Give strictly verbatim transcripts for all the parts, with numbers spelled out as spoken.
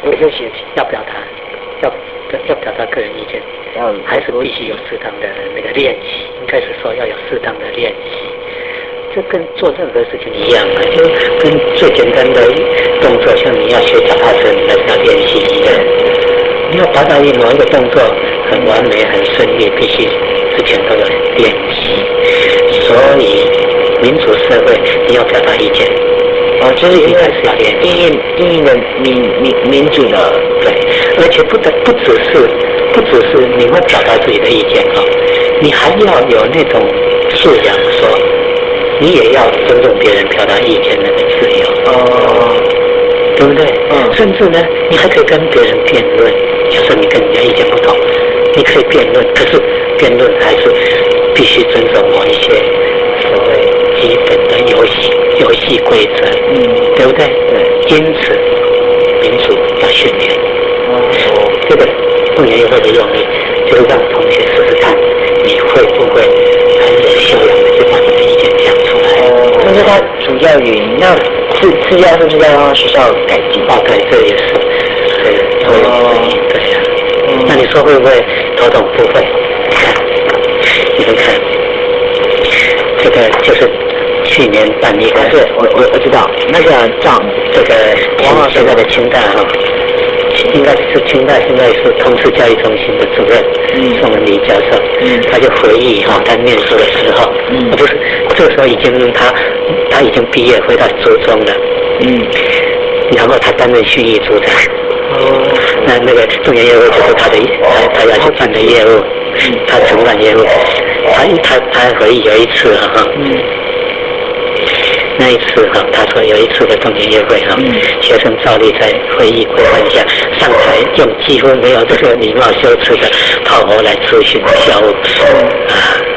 有有写要表达，要要表达个人意见，还是必须有适当的那个练习，应该是说要有适当的练习。这跟做任何事情一样啊，就跟最简单的动作，像你要学脚踏车，你还是要练习一样。你要达到一某一个动作很完美、很顺利，必须之前都有练习。所以民主社会你要表达意见， 哦，就是因为还是要练习。 应应应的民民民主的， 对，而且不得不只是不只是你会表达自己的意见哈，你还要有那种素养说。你也要尊重别人表达意见那个自由，哦，对不对？嗯。甚至呢，你还可以跟别人辩论。假设你跟人家意见不同，你可以辩论，可是辩论还是必须遵守某一些所谓基本的游戏游戏规则，嗯，对不对？对。因此，民主要训练。哦。这个动员议会的用意，就是让同学试试看，你会不会很有修养的去把你的意见讲出来。 哦，这是他主要原因。那次次要是不是要让学校改进？ 哦，对，这也是，对，都有原因，对呀、啊。嗯、那你说会不会头痛？不会。看，你们看，这个就是去年办一个， 对，我我我知道那个账， 这个现在的清大哈。应该是清大现在是通识教育中心的主任宋文礼教授，嗯、他就回忆哈、哦，他念书的时候，嗯、不是这个时候已经他他已经毕业回到初中了，嗯，然后他担任训育组长，哦，那那个动员业务就是他的他他要去办的业务，嗯、他承办业务，他他他回忆有一次哈、哦。嗯那一次哈，他说有一次的动员业会哈，嗯、学生照例在会议规范下上台，用几乎没有这个礼貌羞耻的炮火来咨询教务，啊，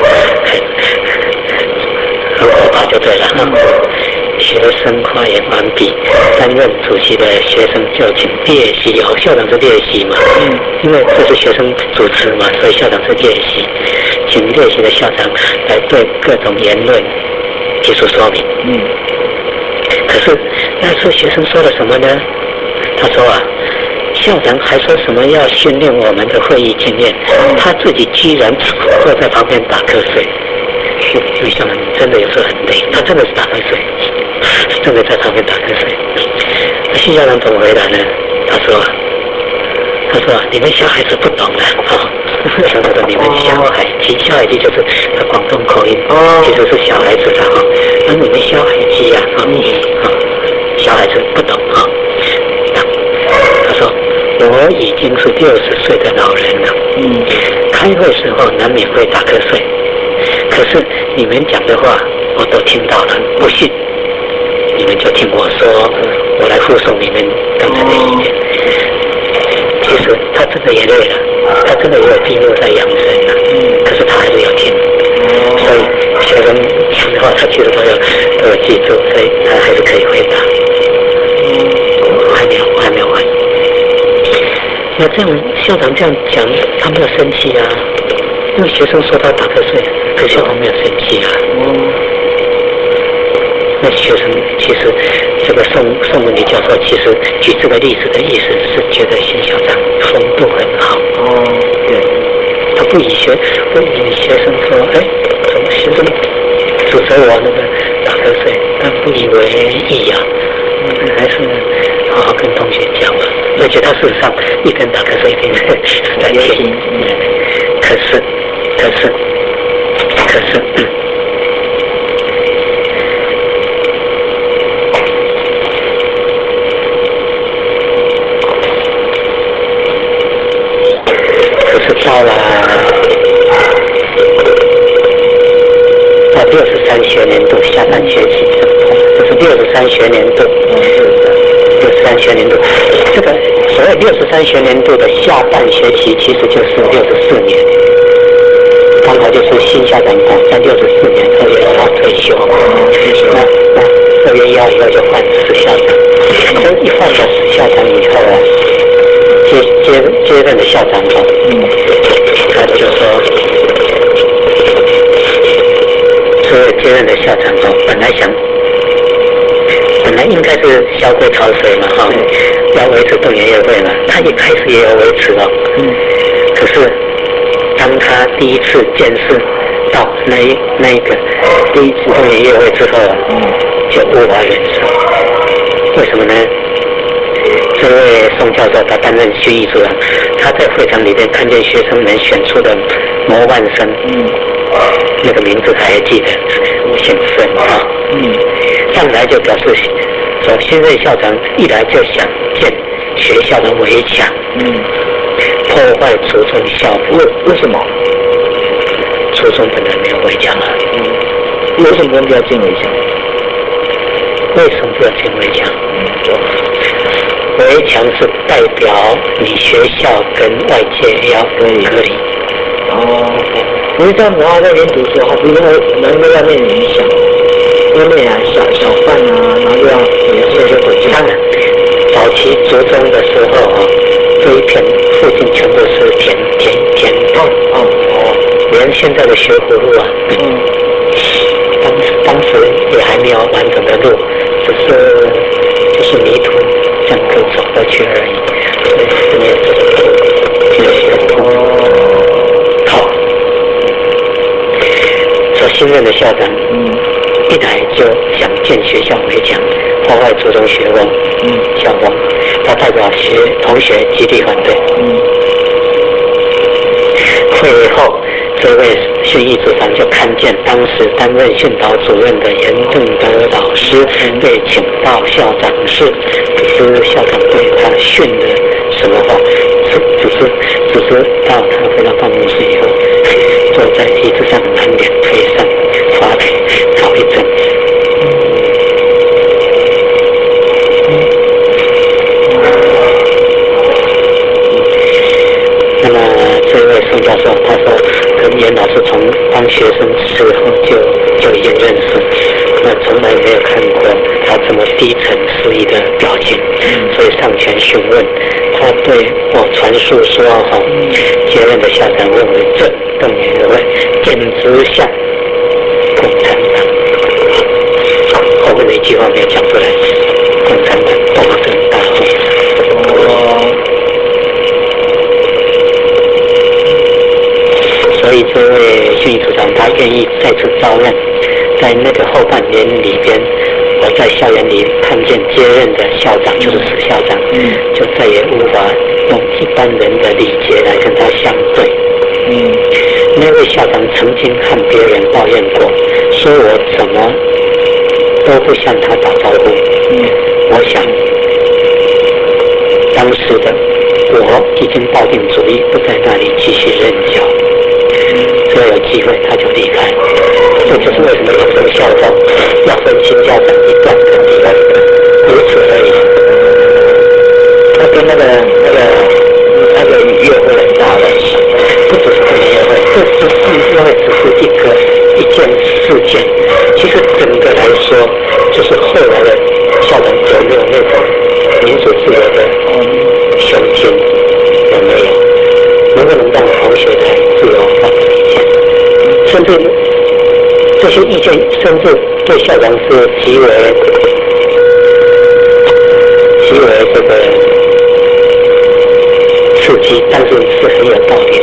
很可怕就对了哈。学生发言完毕，担任主席的学生就请列席，哦，校长是列席嘛，嗯，因为这是学生主持嘛，所以校长是列席，请列席的校长来对各种言论提出说明。嗯，可是那次学生说了什么呢？他说啊，校长还说什么要训练我们的会议经验，他自己居然坐在旁边打瞌睡。因为校长真的有时候很累，他真的是打瞌睡，真的在旁边打瞌睡。那徐校长怎么回答呢？他说，他说你们小孩子不懂了啊。他说你们小孩鸡，小孩鸡就是他广东口音，其实是小孩子的哈。那你们小孩鸡呀啊，啊，小孩子不懂啊。他说我已经是六十岁的老人了，嗯，开会时候难免会打瞌睡。可是你们讲的话我都听到了，不信你们就听我说，我来附送你们刚才的意见。其实他真的也累了，他真的也有闭目在养神了，嗯，可是他还是要听，所以学生讲的话他其实都有都有记住，所以他还是可以回答。我还没有，我还没有完。那这样校长这样讲，他没有生气啊？因为学生说他打瞌睡，可是校长没有生气啊。嗯、那学生其实这个宋宋文礼教授其实举这个例子的意思是觉得新校长风度很好。哦，对，他不以学不以学生说，哎，怎么学生指责我那个打瞌睡，他不以为意啊。嗯、还是好好跟同学讲嘛。而且他事实上一边打瞌睡一边在听。嗯，可是。可是，可是，嗯，可是到了到六十三学年度下半学期，这是六十三学年度，六十三学年度，这个所谓六十三学年度的下半学期，其实就是六十四年。刚好就是新校长党在六十四年二月一号退休，那那二月一号以后就换史校长，所以一换了史校长以后啊，接接接任的校长哈，嗯，他就说，所有接任的校长哈，本来想，本来应该是萧规曹随嘛哈， 要维持动员协会嘛，他一开始也有维持哦。嗯。可是当他第一次见识到那一那一个第一次动员协会之后，嗯，就无法忍受。为什么呢？这位宋教授他担任训艺组长，他在会场里面看见学生们选出的模万生，嗯，那个名字他还记得，姓孙啊，嗯，上来就表示说，新任校长一来就想建学校的围墙，嗯，破坏初中校服。为为什么？初中本来没有围墙啊，嗯，为什么不要建围墙？为什么不要建围墙？围墙是代表你学校跟外界要隔离。哦，不是这样的话，在那边读书的话，不是会能被外面影响，外面啊小小贩啊，然后就要也是就回去。当然，早期初中的时候啊，这一片附近全部是田田田哦哦哦，连现在的学府路啊，嗯，当当时也还没有完整的路，只是就是泥土。这样可以走过去而已，所以是没有这种路，就是很靠。说新任的校长，嗯，一来就想建学校围墙，破坏初中学风，嗯，校风，他代表学同学集体反对，嗯。会后，这位训艺组长就看见当时担任训导主任的严正德老师被请到校长室，不知校长对他训的什么话，只只是只是到他回到办公室以后，坐在椅子上满脸推上发呆好一阵子。那么这位宋教授他说跟严老师从当学生时候就就已经认识，那从来没有看过他这么低沉失意的表情，所以上前询问。他对我传述说哈，接任的校长认为这动员协会简直像共产党，后面的一句话没有讲出来，共产党暴政大会。哦。所以这位训艺组长他愿意再次招任，在那个后半年里边，我在校园里看见接任的校长就是史校长，嗯，就再也无法用一般人的礼节来跟他相对。嗯，那位校长曾经和别人抱怨过，说我怎么都不向他打招呼。嗯，我想当时的我已经抱定主意，不在那里继续任教。只要有机会他就离开，这就是为什么有时候校方要分新校长一段跟另外一段，如此而已。他跟那个那个那个约会很大的，不只是这个约会，这这这约会只是一个一件事件，其实整个来说，就是后来的校长有没有那种民主自由的胸襟，有没有？能不能让同学来自由发表意见，甚至这些意见，甚至对校长是极为极为这个刺激，但是是很有道理的。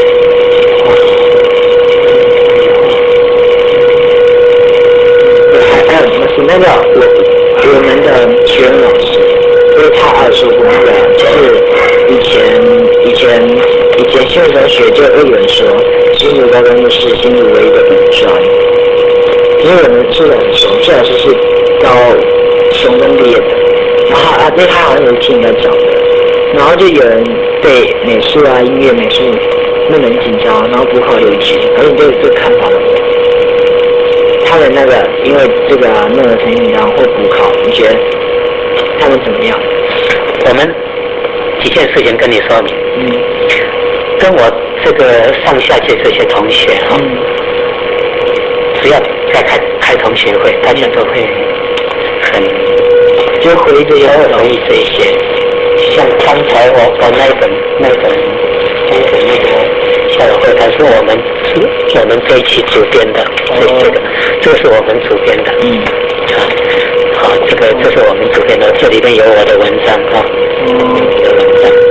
还还有什么是那个我我们的学文老师，因为他还有说过那个，就是以前以前以前新竹中学就会有人说，新竹高中就是新竹唯一的五专，因为我们苏老师说，苏老师是高雄中毕业的，然后啊，因为他好像有听人家讲的，然后就有人对美术啊、音乐、美术弄得很紧张，然后补考留级，而且你对这个看法怎么样？他们那个因为这个啊弄得很紧张或补考，你觉得他们怎么样？我们几件事情跟你说明。嗯。跟我这个上下届这些同学哈、嗯，只要在开开同学会，大家都会很就回忆这些，回忆这些。像刚才我我那一本那一本那一本那个校友会谈是我们是我们这一期主编的，这这个这个是我们主编的。嗯。 啊，好，这个这是我们主编的，这里边有我的文章啊，我的文章，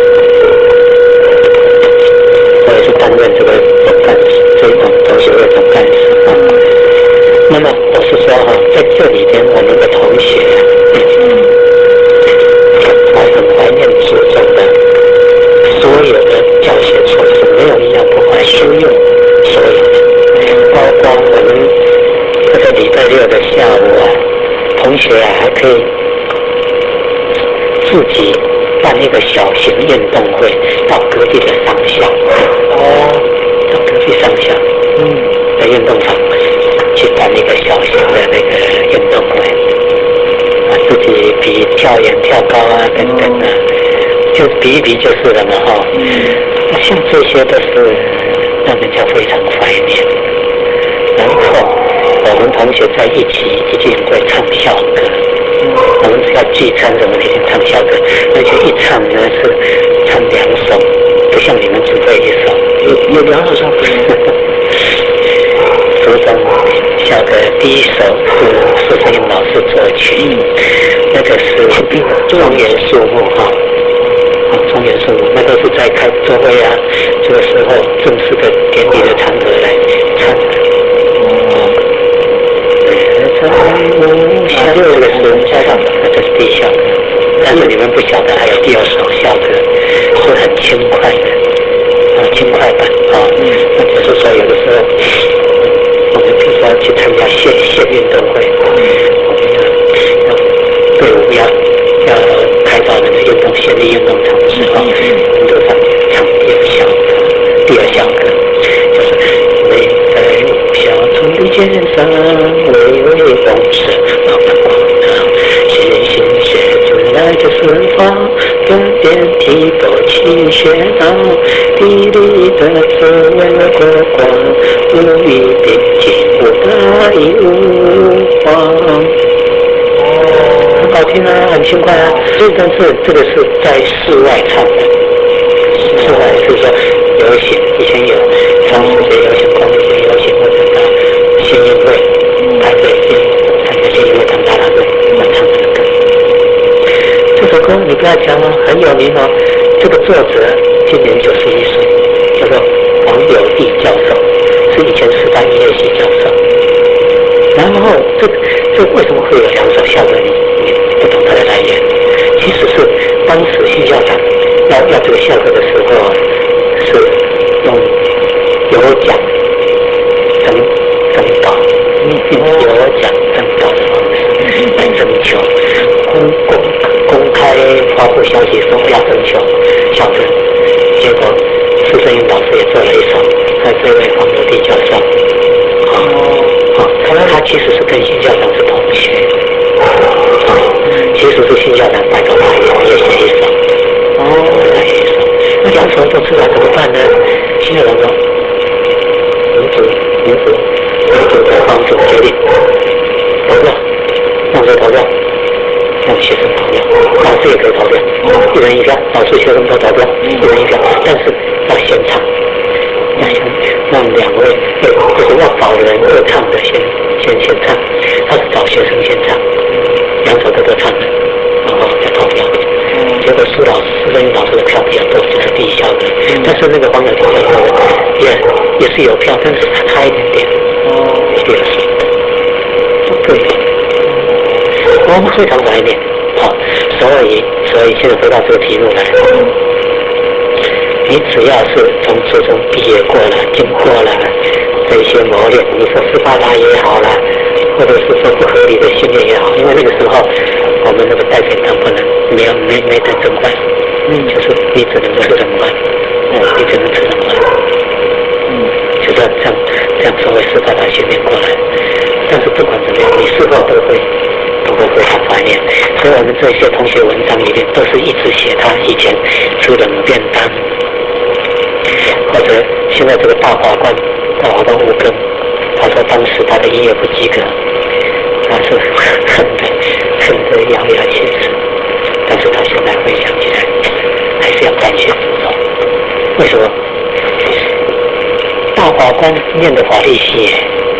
我也是担任这个总干事，这种同学会总干事啊。那么我是说哈，在这里边我们的同学，我很怀念书中的所有的教学措施，没有一样不怀书用，所有的，包括我们这个礼拜六的下午啊，同学啊还可以自己办一个小型运动会，到隔壁的商校，哦，到隔壁商校，嗯，的运动场去办一个小型的那个运动会，啊，自己比跳远、跳高啊等等啊，就比一比就是了嘛哈。那像这些都是让人家非常怀念。然后我们同学在一起一定会唱校歌，我们只要聚餐什么一定唱校歌，而且一唱呢是唱两首，不像你们只会一首， 有有两首校歌。 初中校歌第一首是苏振英老师作曲，那个是庄严肃穆哈，啊，庄严肃穆，那都是在开座会啊，这个时候正式的典礼的场合来唱的。下这个是校唱的，这是第一校歌，但是你们不晓得还有第二首校歌，是很轻快的，啊，轻快版啊，那就是说有的时候。我们比如说去参加县县运动会，我们要要队伍要要开到那个运动县立运动场的时候，我们都上去唱第二校歌，第二校歌就是你在小村的街上微微风车老阳光啊，星星写出来的诗花，边边提拨起雪道，地里的滋味过光，无语边境无大义无黄。很好听啊，很轻快啊，但是这个是在室外唱的，室外就是说游行，以前有双十节游行、光复节游行，或者到县运会排队进参加县运会当啦啦队，要唱这个歌。这首歌你不要讲哦，很有名哦。这个作者今年九十一岁，叫做王友义教授，是以前师大音乐系教授。然后这这为什么会有两首校歌？你你不懂它的来源？其实是当时新校长要要这个校歌的时候啊，是用有奖征征稿，用有奖征稿的方式来征求，公公公开发布消息说要征求校歌，结果苏振英老师也做了一首，在这位黄友弟教授，啊啊，他其实是跟新校长是同学，啊，其实是新校长拜托他也写一首，哦，他写一首，那两首都出来怎么办呢？新校长说，民主民主民主的方式决定投票，让谁投票？让学生投票，老师也可以投票，一人一票，老师学生都投票，一人一票，但是要先唱，要先让两位，就是要找人会唱的先先先唱，他是找学生先唱，两首歌都唱了，然后再投票。结果苏老师、苏振英老师的票比较多，就是第一校的，但是那个黄友弟教授也也是有票，但是他差一点点，第二首，不对。我们非常怀念，好，所以所以现在回到这个题目来，你只要是从初中毕业过了，经过了这些磨练，你说斯巴达也好啦，或者是说不合理的训练也好，因为那个时候我们那个带便当不能没有没没得蒸饭，嗯，就是你只能吃冷饭，嗯，你只能吃冷饭，嗯，就这样这样这样所谓斯巴达训练过来，但是不管怎么样，你事后都会。都会非常怀念，所以我们这些同学文章里面都是一直写他以前吃冷便当，或者现在这个大法官大法官吴庚，他说当时他的音乐不及格，他是恨得恨得咬牙切齿，但是他现在回想起来，还是要感谢主手。为什么？大法官念的法律系，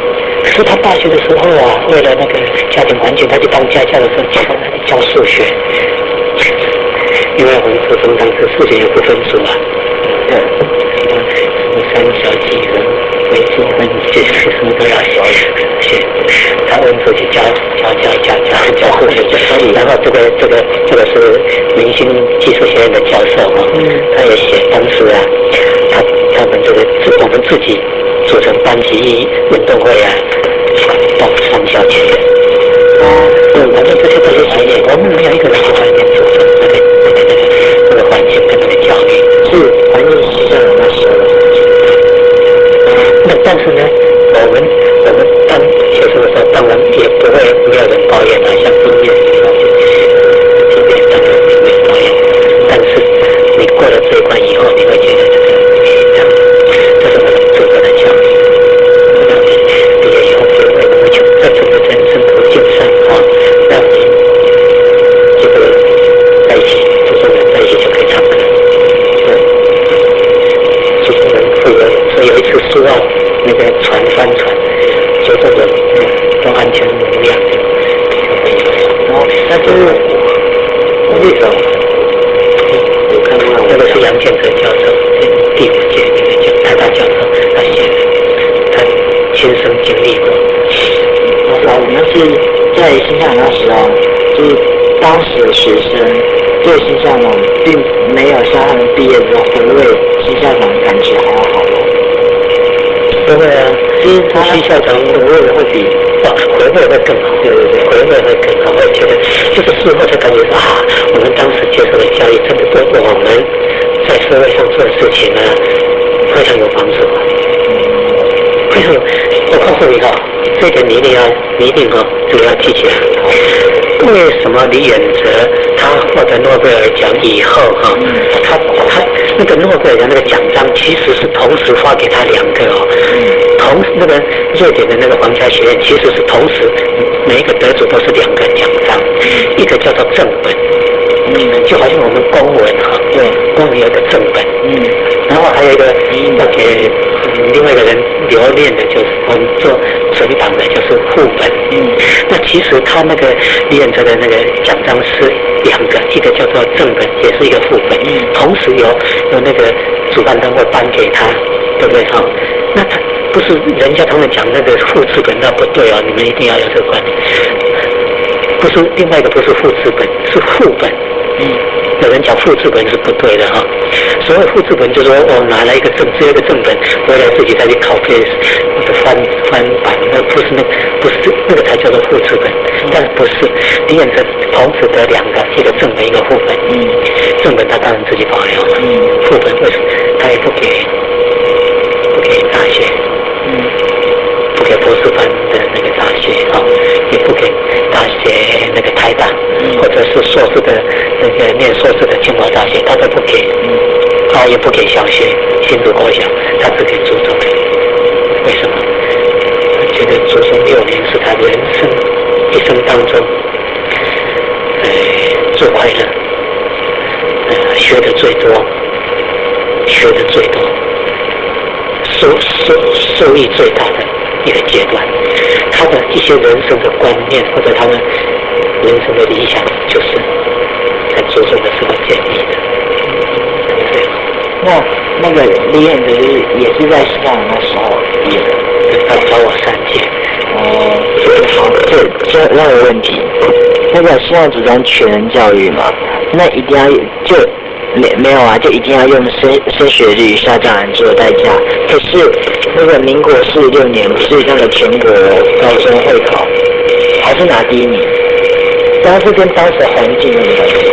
可是他大学的时候啊，为了那个家庭环境，他去当家教的时候，教教数学，因为我们初中当时数学有不分数嘛，对，什么什么三角几何、微积分，这些什么都要学。学，他温出去教教教教教教数学，然后这个这个这个是明星技术学院的教授嘛，他也写当时啊，他他们这个我们自己组成班级运动会啊，到上校去。对，我们这些都是学业，我们没有一个人去外面组成那个那个那个那个环境跟那个教育， 是环境是校长那时候的环境。 那但是呢，我们我们当学生的时候，当然也不会没有人抱怨啊，像音乐学校就这边当然也没有抱怨，但是你过了这一关以后，你会觉得这个这样，这是我们祖国的教育，让你毕业以后不会无穷，在整个人生途径上啊，让你这个在一起，祖国人在一起就可以唱歌，对，祖国人会游泳，所以有一次苏澳那个船翻船，九个人都安全无恙，就会游泳。 然后，那就是为什么？ 我看过那个是杨建泽教授，第五届那个教台大教授，他写的，他亲身经历过。 我们是在新校长那时候，就是当时的学生对新校长并没有像他们毕业之后回味新校长的感觉还要好咯。 不会啊， 就是他新校长回味的会比哦回味会更好，对对对，回味会更好。我觉得就是事后才感觉啊，我们当时接受的教育真的对我们在社会上做的事情呢非常有帮助，非常有。我告诉你哈、哦，这一点你一定要你一定哦，这个要记起来。为什么李远哲他获得诺贝尔奖以后哈、哦，他他那个诺贝尔奖那个奖章其实是同时发给他两个哦，同那个瑞典的那个皇家学院其实是同时每一个得主都是两个奖章，一个叫做正本，嗯，就好像我们公文哈、哦，对，公文有一个正本，嗯，然后还有一个要给、嗯、另外一个人留念的，就是我们做存档的，就是副本，嗯，那其实他那个李远哲的那个奖章是两个，一个叫做正本，也是一个副本，嗯，同时有有那个主办单位颁给他，对不对哈？那他不是人家他们讲那个复制本，那不对哦，你们一定要有这个观念。不是另外一个不是复制本，是副本。嗯，有人讲复制本是不对的哈。所谓复制本就是说我拿了一个正只有一个正本，回来自己再去拷贝或者翻翻版，那不是那不是那个才叫做复制本。但不是，李远哲同时得两个，一个正本一个副本。嗯，正本他当然自己保留了。嗯，副本为什么他也不给不给大学？嗯，不给博士班的那个大学啊、哦，也不给大学那个台大，或者是硕士的那个念硕士的清华大学，他都不给，啊、哦，也不给小学新竹国小，他只给初中。为什么？他觉得初中六年是他人生一生当中，呃，最快乐，呃，学的最多，学的最多，受受受益最大的一个阶段，他的一些人生的观念或者他们人生的理想，就是在初中的时候建立的。对， 那那个李远哲就是也是在西藏那时候毕业的， 他找我三届。 哦，好，这这那个问题，那个现在主张全人教育嘛，那一定要就没没有啊，就一定要用升升学率下降来做代价。可是那个民国四十六年不是那个全国高中会考，还是拿第一名，但是跟当时环境有关系。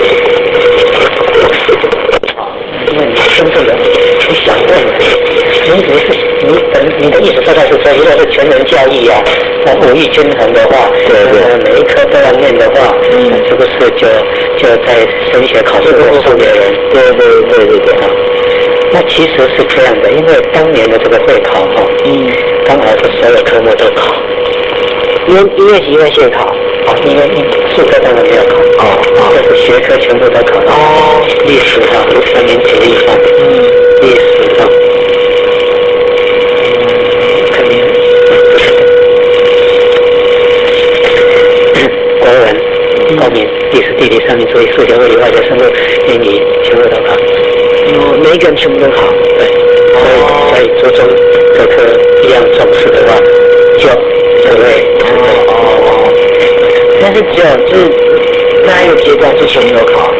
因为你真正的你想问的，你你是你本你的意思大概是说，如果是全人教育啊，那五育均衡的话， 对对， 呃，每一科都要念的话，嗯，是不是就就在升学考试中输给人？ 对对对对对啊。 那其实是这样的，因为当年的这个会考哈、哦，嗯，刚好是所有科目都考， 音音乐系音乐系考， 啊，因为数科当然没有考，哦哦，就是学科全部都考了，哦，历史哈、三民主义哈，嗯，历史哈，嗯，肯定不是地理、三民主义、数学、物理、化学、生物、英语全部都考。 哦，每一个人全部都考。 对，所以所以初中这科一样重视的话，就就会就会哦哦哦。但是只有就是那一个阶段是全部都考。